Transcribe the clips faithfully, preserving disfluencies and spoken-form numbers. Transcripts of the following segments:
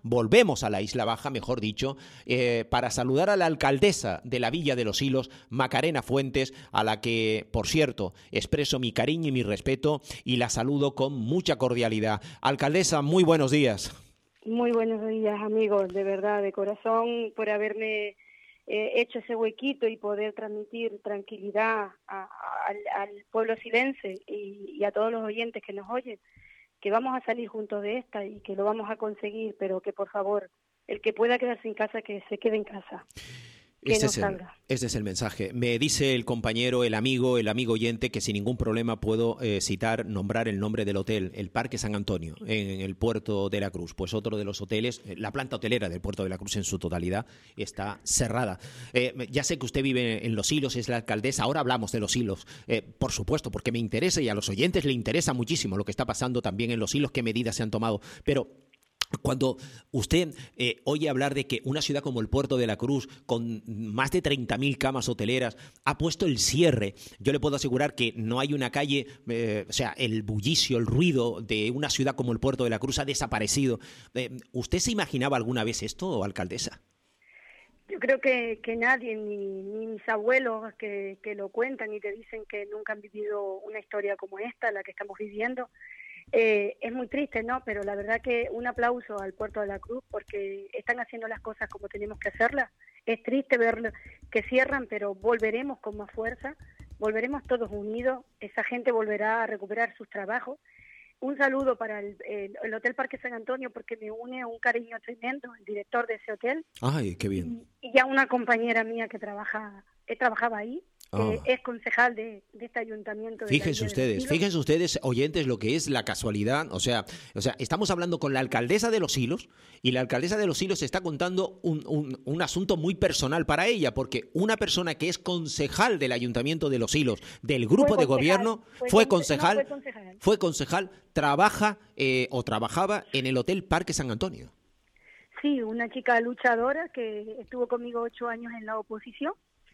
volvemos a la Isla Baja, mejor dicho, eh, para saludar a la alcaldesa de la Villa de los Silos, Macarena Fuentes, a la que, por cierto, expreso mi cariño y mi respeto y la saludo con mucha cordialidad. Alcaldesa, muy buenos días. Muy buenos días, amigos, de verdad, de corazón, por haberme eh, hecho ese huequito y poder transmitir tranquilidad a, a, al, al pueblo silense y, y a todos los oyentes que nos oyen, que vamos a salir juntos de esta y que lo vamos a conseguir, pero que por favor, el que pueda quedarse en casa, que se quede en casa. Este es, el, este es el mensaje. Me dice el compañero, el amigo, el amigo oyente, que sin ningún problema puedo eh, citar, nombrar el nombre del hotel, el Parque San Antonio, en el Puerto de la Cruz. Pues otro de los hoteles, la planta hotelera del Puerto de la Cruz en su totalidad está cerrada. Eh, ya sé que usted vive en Los Silos, es la alcaldesa, ahora hablamos de Los Silos, eh, por supuesto, porque me interesa y a los oyentes le interesa muchísimo lo que está pasando también en Los Silos, qué medidas se han tomado, pero... Cuando usted eh, oye hablar de que una ciudad como el Puerto de la Cruz, con más de treinta mil camas hoteleras, ha puesto el cierre, yo le puedo asegurar que no hay una calle, eh, o sea, el bullicio, el ruido de una ciudad como el Puerto de la Cruz ha desaparecido. Eh, ¿Usted se imaginaba alguna vez esto, alcaldesa? Yo creo que, que nadie, ni, ni mis abuelos que, que lo cuentan y te dicen que nunca han vivido una historia como esta, la que estamos viviendo. Eh, es muy triste, ¿no? Pero la verdad que un aplauso al Puerto de la Cruz porque están haciendo las cosas como tenemos que hacerlas. Es triste ver que cierran, pero volveremos con más fuerza, volveremos todos unidos, esa gente volverá a recuperar sus trabajos. Un saludo para el, el, el Hotel Parque San Antonio porque me une un cariño tremendo, el director de ese hotel. ¡Ay, qué bien! Y, y ya una compañera mía que trabaja, que trabajaba ahí. Oh. Eh, es concejal de, de este ayuntamiento. De fíjense ustedes, fíjense ustedes, oyentes, lo que es la casualidad. O sea, o sea, estamos hablando con la alcaldesa de Los Silos y la alcaldesa de Los Silos está contando un, un, un asunto muy personal para ella, porque una persona que es concejal del ayuntamiento de Los Silos, del grupo de gobierno, fue, fue concejal, no, fue concejal, fue concejal, trabaja eh, o trabajaba en el Hotel Parque San Antonio. Sí, una chica luchadora que estuvo conmigo ocho años en la oposición.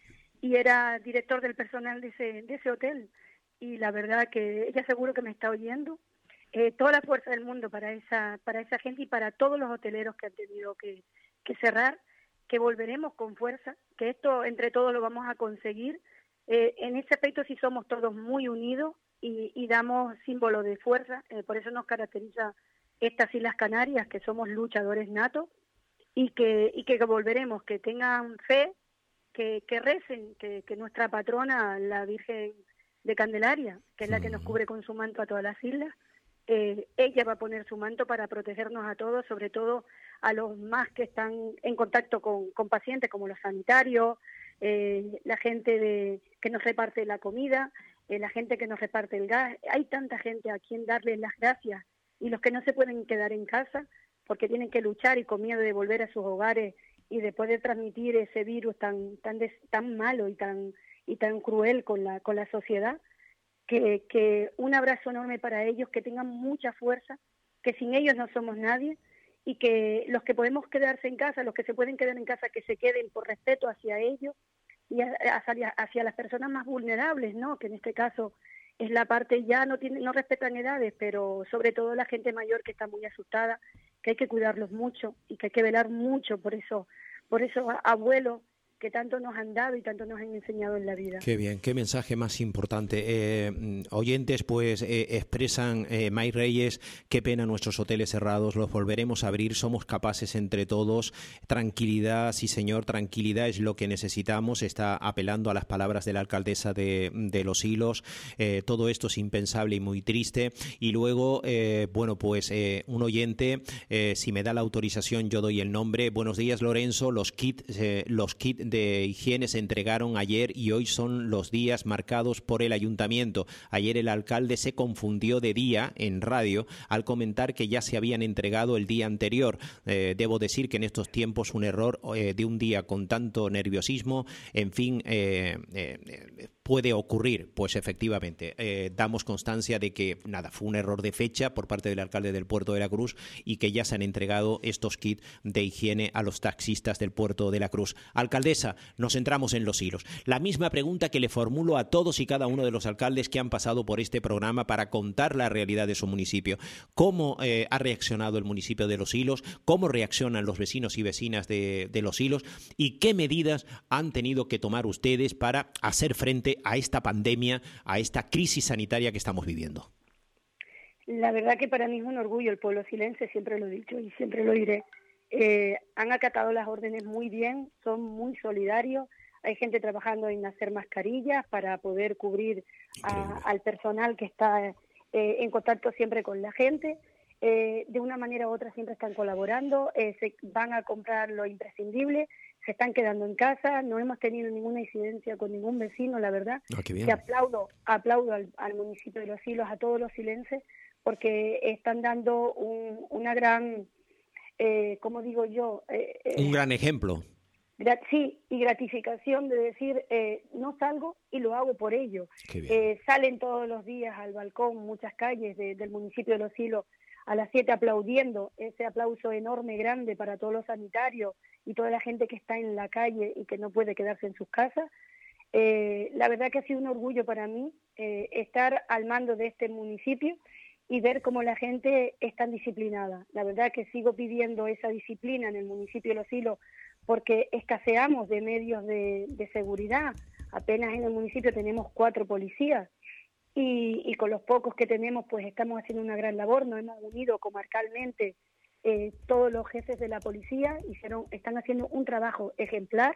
Y era director del personal de ese, de ese hotel. Y la verdad que ella seguro que me está oyendo. Eh, toda la fuerza del mundo para esa para esa gente y para todos los hoteleros que han tenido que, que cerrar, que volveremos con fuerza, que esto entre todos lo vamos a conseguir. Eh, en ese aspecto sí somos todos muy unidos y, y damos símbolo de fuerza. Eh, por eso nos caracteriza estas Islas Canarias, que somos luchadores natos y que, y que volveremos, que tengan fe, Que, que recen, que, que nuestra patrona, la Virgen de Candelaria, que es la que nos cubre con su manto a todas las islas, eh, ella va a poner su manto para protegernos a todos, sobre todo a los más que están en contacto con, con pacientes, como los sanitarios, eh, la gente de, que nos reparte la comida, eh, la gente que nos reparte el gas. Hay tanta gente a quien darle las gracias y los que no se pueden quedar en casa porque tienen que luchar y con miedo de volver a sus hogares y de poder transmitir ese virus tan tan des, tan malo y tan y tan cruel con la con la sociedad, que, que un abrazo enorme para ellos, que tengan mucha fuerza, que sin ellos no somos nadie y que los que podemos quedarse en casa, los que se pueden quedar en casa, que se queden por respeto hacia ellos y hacia, hacia las personas más vulnerables, ¿no? Que en este caso es la parte, ya no tiene, no respetan edades, pero sobre todo la gente mayor que está muy asustada, que hay que cuidarlos mucho y que hay que velar mucho por eso, por esos abuelos que tanto nos han dado y tanto nos han enseñado en la vida. Qué bien, qué mensaje más importante. Eh, oyentes, pues eh, expresan, eh, May Reyes, qué pena nuestros hoteles cerrados, los volveremos a abrir, somos capaces entre todos. Tranquilidad, sí señor, tranquilidad es lo que necesitamos. Está apelando a las palabras de la alcaldesa de, de Los Silos. Eh, todo esto es impensable y muy triste. Y luego, eh, bueno, pues eh, un oyente, eh, si me da la autorización, yo doy el nombre. Buenos días, Lorenzo. Los kits, eh, los kits de higiene se entregaron ayer y hoy son los días marcados por el ayuntamiento. Ayer el alcalde se confundió de día en radio al comentar que ya se habían entregado el día anterior. Eh, debo decir que en estos tiempos un error eh, de un día con tanto nerviosismo, en fin, eh, eh, puede ocurrir. Pues efectivamente, eh, damos constancia de que nada, fue un error de fecha por parte del alcalde del Puerto de la Cruz y que ya se han entregado estos kits de higiene a los taxistas del Puerto de la Cruz. Alcaldesa, Teresa, nos centramos en Los Silos. La misma pregunta que le formulo a todos y cada uno de los alcaldes que han pasado por este programa para contar la realidad de su municipio. ¿Cómo eh, ha reaccionado el municipio de Los Silos? ¿Cómo reaccionan los vecinos y vecinas de, de Los Silos? ¿Y qué medidas han tenido que tomar ustedes para hacer frente a esta pandemia, a esta crisis sanitaria que estamos viviendo? La verdad que para mí es un orgullo el pueblo silense, siempre lo he dicho y siempre lo diré. Eh, han acatado las órdenes muy bien, son muy solidarios. Hay gente trabajando en hacer mascarillas para poder cubrir a, al personal que está eh, en contacto siempre con la gente. Eh, de una manera u otra siempre están colaborando, eh, se van a comprar lo imprescindible, se están quedando en casa, no hemos tenido ninguna incidencia con ningún vecino, la verdad. Ah, qué bien. Que aplaudo, aplaudo al, al municipio de Los Silos, a todos los silenses, porque están dando un, una gran, eh, ¿cómo digo yo? Eh, un gran ejemplo. Sí, y gratificación de decir, eh, no salgo y lo hago por ello. Eh, salen todos los días al balcón, muchas calles de, del municipio de Los Silos, a las siete aplaudiendo, ese aplauso enorme, grande para todos los sanitarios y toda la gente que está en la calle y que no puede quedarse en sus casas. Eh, la verdad que ha sido un orgullo para mí eh, estar al mando de este municipio y ver cómo la gente es tan disciplinada. La verdad que sigo pidiendo esa disciplina en el municipio de Los Silos porque escaseamos de medios de, de seguridad. Apenas en el municipio tenemos cuatro policías y, y con los pocos que tenemos pues estamos haciendo una gran labor. Nos hemos unido comarcalmente, eh, todos los jefes de la policía hicieron, están haciendo un trabajo ejemplar.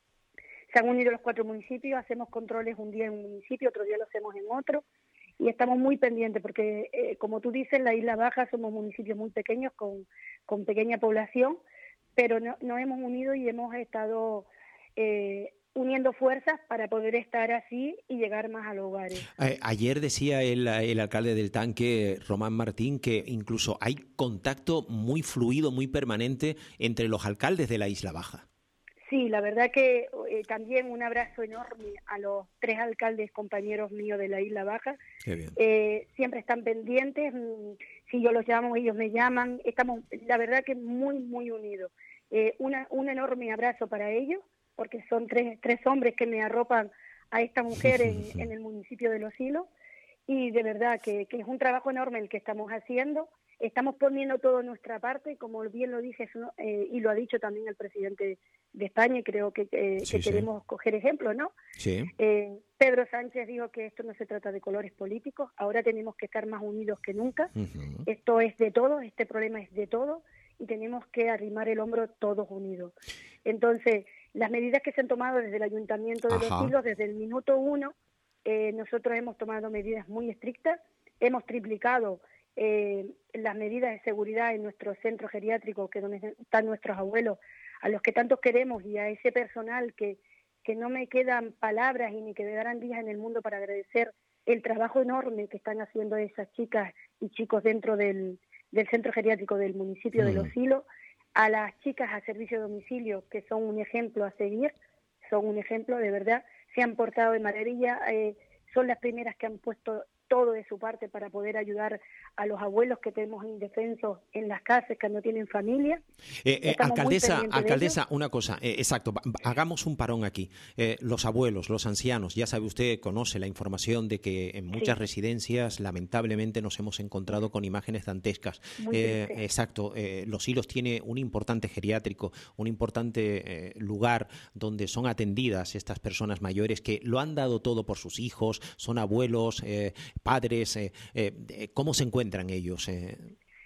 Se han unido los cuatro municipios, hacemos controles un día en un municipio, otro día lo hacemos en otro. Y estamos muy pendientes porque, eh, como tú dices, la Isla Baja somos municipios muy pequeños con, con pequeña población, pero no, nos hemos unido y hemos estado eh, uniendo fuerzas para poder estar así y llegar más a los hogares. Eh, ayer decía el, el alcalde del Tanque, Román Martín, que incluso hay contacto muy fluido, muy permanente entre los alcaldes de la Isla Baja. Sí, la verdad que eh, también un abrazo enorme a los tres alcaldes compañeros míos de la Isla Baja. Qué bien. Eh, siempre están pendientes, si yo los llamo, ellos me llaman, estamos, la verdad que muy, muy unidos. Eh, una, un enorme abrazo para ellos, porque son tres, tres hombres que me arropan a esta mujer en, en el municipio de Los Silos, y de verdad que, que es un trabajo enorme el que estamos haciendo. Estamos poniendo todo nuestra parte, como bien lo dije, eh, y lo ha dicho también el presidente de España, y creo que, eh, sí, que sí. queremos coger ejemplo, ¿no? Sí. Eh, Pedro Sánchez dijo que esto no se trata de colores políticos, ahora tenemos que estar más unidos que nunca. Uh-huh. Esto es de todos, este problema es de todos, y tenemos que arrimar el hombro todos unidos. Entonces, las medidas que se han tomado desde el Ayuntamiento de Ajá. Los Silos, desde el minuto uno, eh, nosotros hemos tomado medidas muy estrictas, hemos triplicado Eh, las medidas de seguridad en nuestro centro geriátrico, que donde están nuestros abuelos, a los que tanto queremos, y a ese personal que, que no me quedan palabras y ni que me darán días en el mundo para agradecer el trabajo enorme que están haciendo esas chicas y chicos dentro del, del centro geriátrico del municipio mm. de Los Silos, a las chicas a servicio de domicilio, que son un ejemplo a seguir, son un ejemplo de verdad, se han portado de maravilla, eh, son las primeras que han puesto todo de su parte para poder ayudar a los abuelos que tenemos indefensos en las casas, que no tienen familia. Eh, eh, alcaldesa, alcaldesa, una cosa, eh, exacto, hagamos un parón aquí. Eh, los abuelos, los ancianos, ya sabe usted, conoce la información de que en muchas sí. residencias lamentablemente nos hemos encontrado con imágenes dantescas. Eh, exacto, eh, Los Silos tiene un importante geriátrico, un importante eh, lugar donde son atendidas estas personas mayores que lo han dado todo por sus hijos, son abuelos, eh, padres, eh, eh, ¿cómo se encuentran ellos? Eh?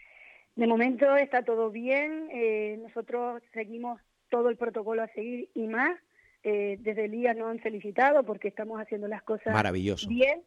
De momento está todo bien, eh, nosotros seguimos todo el protocolo a seguir y más, eh, desde el I A nos han felicitado porque estamos haciendo las cosas Maravilloso. bien,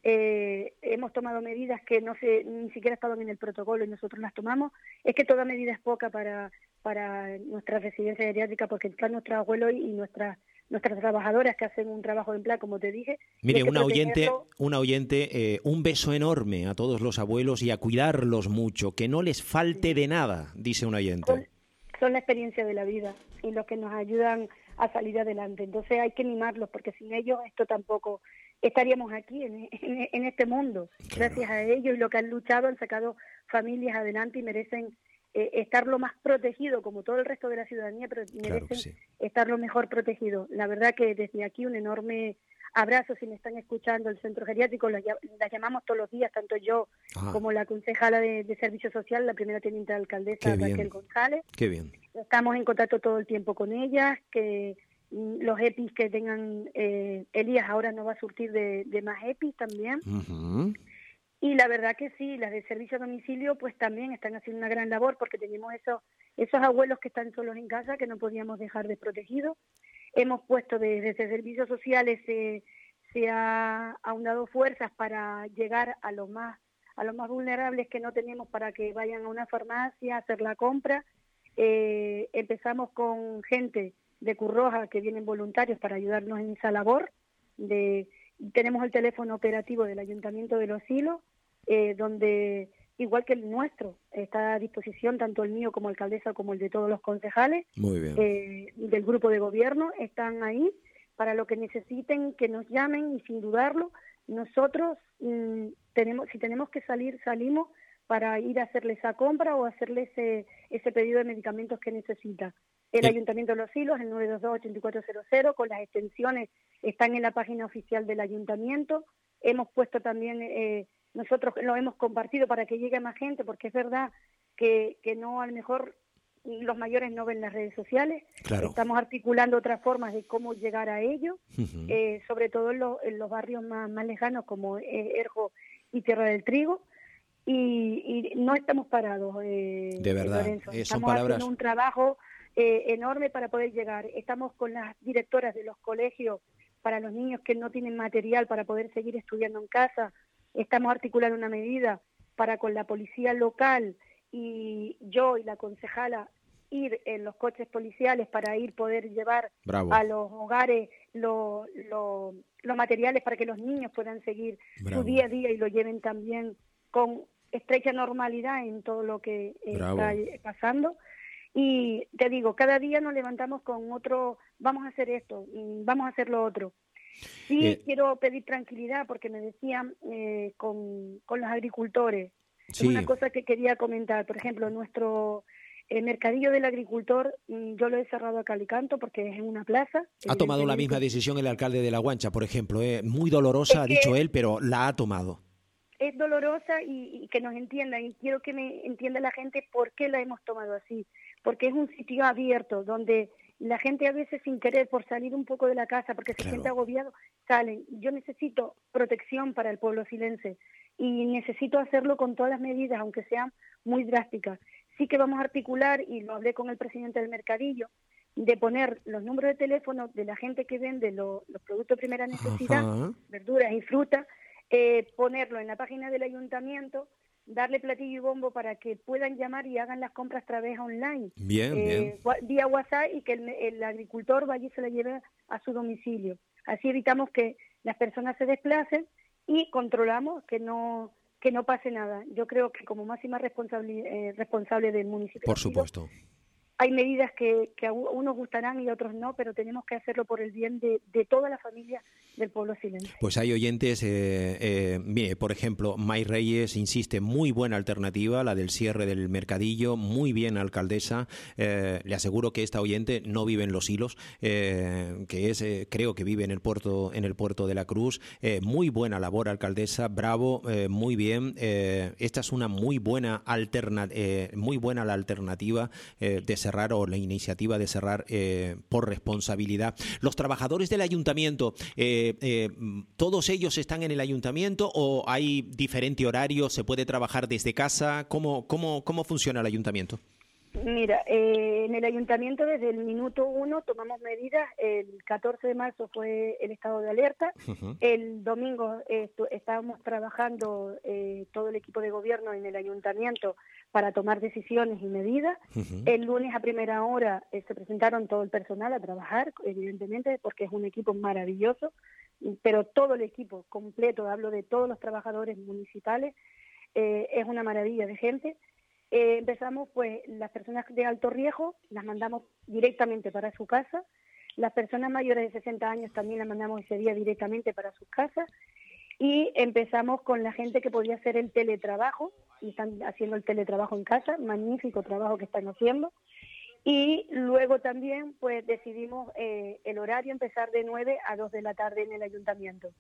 eh, hemos tomado medidas que no se, ni siquiera estaban en el protocolo y nosotros las tomamos. Es que toda medida es poca para, para nuestra residencia geriátrica porque están nuestros abuelos y nuestras nuestras trabajadoras que hacen un trabajo en plan, como te dije. Mire, una oyente, una oyente, eh, un beso enorme a todos los abuelos y a cuidarlos mucho, que no les falte de nada, dice un oyente. Son, son la experiencia de la vida y los que nos ayudan a salir adelante. Entonces hay que mimarlos porque sin ellos esto tampoco estaríamos aquí en, en, en este mundo. Claro. Gracias a ellos y lo que han luchado han sacado familias adelante y merecen eh, estar lo más protegido, como todo el resto de la ciudadanía, pero merecen Claro que sí. estar lo mejor protegido. La verdad que desde aquí un enorme abrazo, si me están escuchando, el centro geriátrico, las, las llamamos todos los días, tanto yo Ajá. como la concejala de, de Servicio Social, la primera teniente alcaldesa Raquel González. Qué bien. Estamos en contacto todo el tiempo con ellas, que mm, los E P Is que tengan, eh, Elías ahora nos va a surtir de, de más E P Is también. Uh-huh. Y la verdad que sí, las de servicio a domicilio pues también están haciendo una gran labor, porque tenemos esos, esos abuelos que están solos en casa que no podíamos dejar desprotegidos. Hemos puesto de, desde servicios sociales, eh, se ha aunado fuerzas para llegar a los más a los más vulnerables que no tenemos, para que vayan a una farmacia a hacer la compra. Eh, empezamos con gente de Cruz Roja que vienen voluntarios para ayudarnos en esa labor. De, tenemos el teléfono operativo del Ayuntamiento de Los Silos, eh, donde, igual que el nuestro, está a disposición, tanto el mío como alcaldesa como el de todos los concejales. Muy bien. Eh, del grupo de gobierno, están ahí para lo que necesiten, que nos llamen, y sin dudarlo, nosotros mmm, tenemos, si tenemos que salir, salimos para ir a hacerle esa compra o hacerle ese, ese pedido de medicamentos que necesita. El eh. Ayuntamiento de Los Silos, el nueve dos dos, ocho cuatro cero cero, con las extensiones están en la página oficial del Ayuntamiento. Hemos puesto también, eh, nosotros lo hemos compartido para que llegue más gente, porque es verdad que, que no, a lo mejor los mayores no ven las redes sociales. Claro. Estamos articulando otras formas de cómo llegar a ellos, uh-huh. eh, sobre todo en, lo, en los barrios más, más lejanos, como eh, Erjo y Tierra del Trigo. Y, y no estamos parados, eh, de verdad. Lorenzo. Eh, estamos palabras... haciendo un trabajo eh, enorme para poder llegar. Estamos con las directoras de los colegios para los niños que no tienen material para poder seguir estudiando en casa. Estamos articulando una medida para con la policía local y yo y la concejala ir en los coches policiales para ir poder llevar Bravo. a los hogares los lo, lo materiales para que los niños puedan seguir Bravo. Su día a día y lo lleven también con estrecha normalidad en todo lo que Bravo. Está pasando. Y te digo, cada día nos levantamos con otro, vamos a hacer esto, vamos a hacer lo otro. Sí, eh, quiero pedir tranquilidad, porque me decían eh, con, con los agricultores. Sí. Es una cosa que quería comentar. Por ejemplo, nuestro eh, mercadillo del agricultor, yo lo he cerrado a cal y canto porque es en una plaza. Ha tomado la misma decisión el alcalde de La Guancha, por ejemplo. Eh, muy dolorosa, es ha dicho él, pero la ha tomado. Es dolorosa y, y que nos entiendan, y quiero que me entienda la gente por qué la hemos tomado así. Porque es un sitio abierto donde la gente a veces, sin querer, por salir un poco de la casa, porque se claro. siente agobiado, salen. Yo necesito protección para el pueblo silense y necesito hacerlo con todas las medidas, aunque sean muy drásticas. Sí que vamos a articular, y lo hablé con el presidente del mercadillo, de poner los números de teléfono de la gente que vende lo, los productos de primera necesidad, Ajá. verduras y frutas, eh, ponerlo en la página del ayuntamiento, darle platillo y bombo para que puedan llamar y hagan las compras a través online. Bien, eh, bien. Vía WhatsApp, y que el, el agricultor vaya y se la lleve a su domicilio. Así evitamos que las personas se desplacen y controlamos que no que no pase nada. Yo creo que como máxima responsable, eh, responsable del municipio, por supuesto, hay medidas que, que a unos gustarán y a otros no, pero tenemos que hacerlo por el bien de, de toda la familia del pueblo silense. Pues hay oyentes, eh, eh, mire, por ejemplo, May Reyes insiste, muy buena alternativa, la del cierre del mercadillo, muy bien, alcaldesa. Eh, le aseguro que esta oyente no vive en Los Hilos, eh, que es, eh, creo que vive en el puerto, en el puerto de la Cruz. Eh, muy buena labor, alcaldesa, bravo, eh, muy bien. Eh, esta es una muy buena alterna, eh, muy buena la alternativa eh, de cerrar, o la iniciativa de cerrar eh, por responsabilidad. Los trabajadores del ayuntamiento, eh, eh, ¿todos ellos están en el ayuntamiento o hay diferente horario? ¿Se puede trabajar desde casa? ¿Cómo, cómo, cómo funciona el ayuntamiento? Mira, eh, en el ayuntamiento desde el minuto uno tomamos medidas. El catorce de marzo fue el estado de alerta. Uh-huh. El domingo eh, estábamos trabajando eh, todo el equipo de gobierno en el ayuntamiento para tomar decisiones y medidas. Uh-huh. El lunes a primera hora eh, se presentaron todo el personal a trabajar, evidentemente, porque es un equipo maravilloso, pero todo el equipo completo, hablo de todos los trabajadores municipales, eh, es una maravilla de gente. Eh, empezamos, pues, las personas de alto riesgo las mandamos directamente para su casa, las personas mayores de sesenta años también las mandamos ese día directamente para sus casas, Y empezamos con la gente que podía hacer el teletrabajo, y están haciendo el teletrabajo en casa, magnífico trabajo que están haciendo. Y luego también pues decidimos eh, el horario empezar de nueve a dos de la tarde en el ayuntamiento.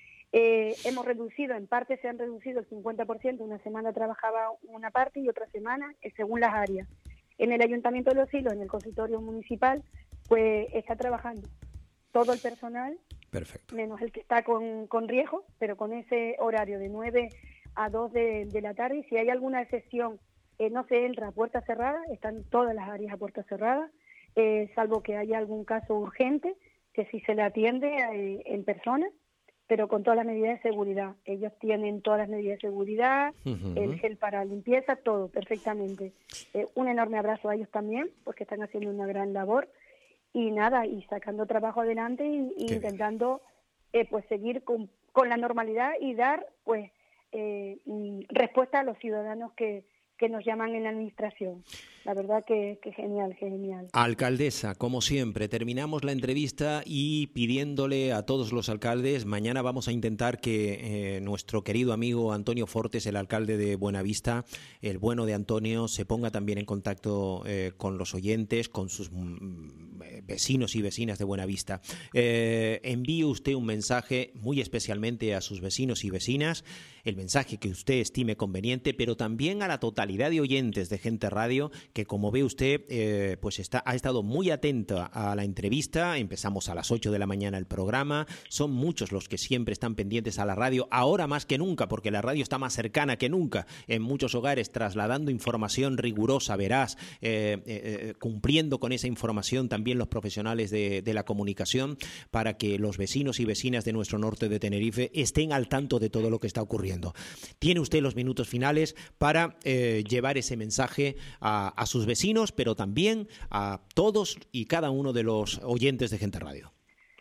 Eh, hemos reducido, en parte se han reducido el cincuenta por ciento, una semana trabajaba una parte y otra semana eh, según las áreas. En el Ayuntamiento de Los Silos, en el consultorio municipal, pues está trabajando todo el personal, perfecto, menos el que está con, con riesgo, pero con ese horario de nueve a dos de, de la tarde, y si hay alguna excepción, eh, no se entra a puerta cerrada, están todas las áreas a puerta cerrada, eh, salvo que haya algún caso urgente, que sí se le atiende eh, en persona, pero con todas las medidas de seguridad. Ellos tienen todas las medidas de seguridad, uh-huh. el gel para limpieza, todo perfectamente. Eh, un enorme abrazo a ellos también, porque están haciendo una gran labor. Y nada, y sacando trabajo adelante y, y intentando eh, pues seguir con, con la normalidad y dar pues eh, respuesta a los ciudadanos que, que nos llaman en la administración. La verdad que, que genial, genial. Alcaldesa, como siempre, terminamos la entrevista y pidiéndole a todos los alcaldes, mañana vamos a intentar que eh, nuestro querido amigo Antonio Fortes, el alcalde de Buenavista, el bueno de Antonio, se ponga también en contacto eh, con los oyentes, con sus mm, vecinos y vecinas de Buenavista. Eh, envíe usted un mensaje muy especialmente a sus vecinos y vecinas, el mensaje que usted estime conveniente, pero también a la totalidad de oyentes de Gente Radio, que como ve usted, eh, pues está, ha estado muy atenta a la entrevista. Empezamos a las ocho de la mañana el programa. Son muchos los que siempre están pendientes a la radio, ahora más que nunca, porque la radio está más cercana que nunca en muchos hogares, trasladando información rigurosa, veraz, eh, eh, cumpliendo con esa información también los profesionales de, de la comunicación, para que los vecinos y vecinas de nuestro norte de Tenerife estén al tanto de todo lo que está ocurriendo. Tiene usted los minutos finales para eh, llevar ese mensaje a a sus vecinos, pero también a todos y cada uno de los oyentes de Gente Radio.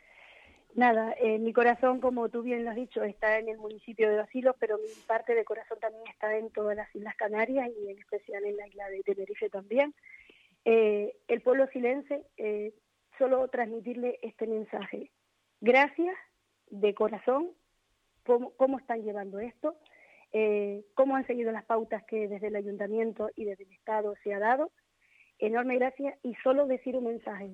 Nada, eh, mi corazón, como tú bien lo has dicho, está en el municipio de Los Silos, pero mi parte de corazón también está en todas las Islas Canarias y en especial en la isla de Tenerife también. Eh, el pueblo silense, eh, solo transmitirle este mensaje. Gracias de corazón, cómo, cómo están llevando esto. Eh, cómo han seguido las pautas que desde el Ayuntamiento y desde el Estado se ha dado. Enorme gracias, y solo decir un mensaje.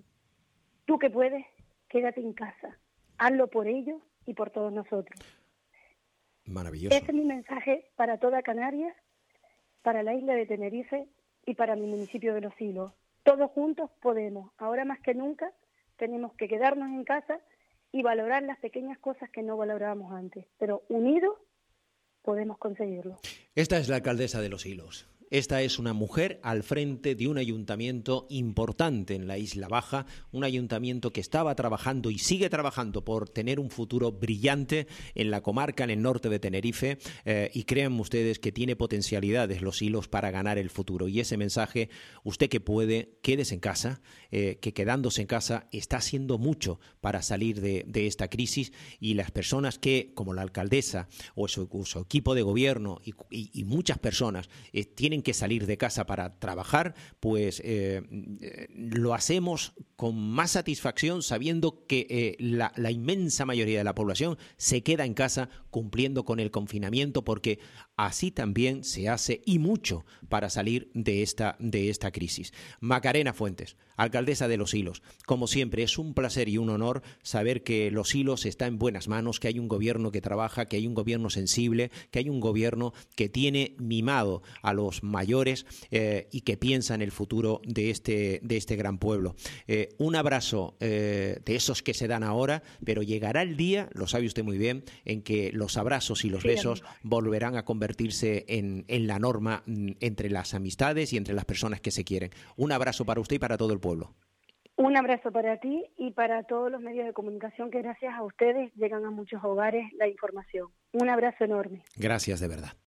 Tú que puedes, quédate en casa. Hazlo por ellos y por todos nosotros. Maravilloso. Ese es mi mensaje para toda Canarias, para la isla de Tenerife y para mi municipio de Los Silos. Todos juntos podemos. Ahora más que nunca tenemos que quedarnos en casa y valorar las pequeñas cosas que no valorábamos antes. Pero unidos podemos conseguirlo. Esta es la alcaldesa de Los Silos. Esta es una mujer al frente de un ayuntamiento importante en la Isla Baja, un ayuntamiento que estaba trabajando y sigue trabajando por tener un futuro brillante en la comarca, en el norte de Tenerife, eh, y crean ustedes que tiene potencialidades Los Silos para ganar el futuro. Y ese mensaje, usted que puede, quédese en casa, eh, que quedándose en casa está haciendo mucho para salir de, de esta crisis, y las personas que, como la alcaldesa o su, su equipo de gobierno y, y, y muchas personas, eh, tienen que salir de casa para trabajar, pues eh, eh, lo hacemos con más satisfacción sabiendo que eh, la, la inmensa mayoría de la población se queda en casa cumpliendo con el confinamiento, porque así también se hace y mucho para salir de esta, de esta crisis. Macarena Fuentes, alcaldesa de Los Silos, como siempre es un placer y un honor saber que Los Silos está en buenas manos, que hay un gobierno que trabaja, que hay un gobierno sensible, que hay un gobierno que tiene mimado a los mayores eh, y que piensa en el futuro de este, de este gran pueblo. Eh, un abrazo eh, de esos que se dan ahora, pero llegará el día, lo sabe usted muy bien, en que los abrazos y los besos volverán a convertirse en, en la norma entre las amistades y entre las personas que se quieren. Un abrazo para usted y para todo el pueblo. Un abrazo para ti y para todos los medios de comunicación, que gracias a ustedes llegan a muchos hogares la información. Un abrazo enorme. Gracias de verdad.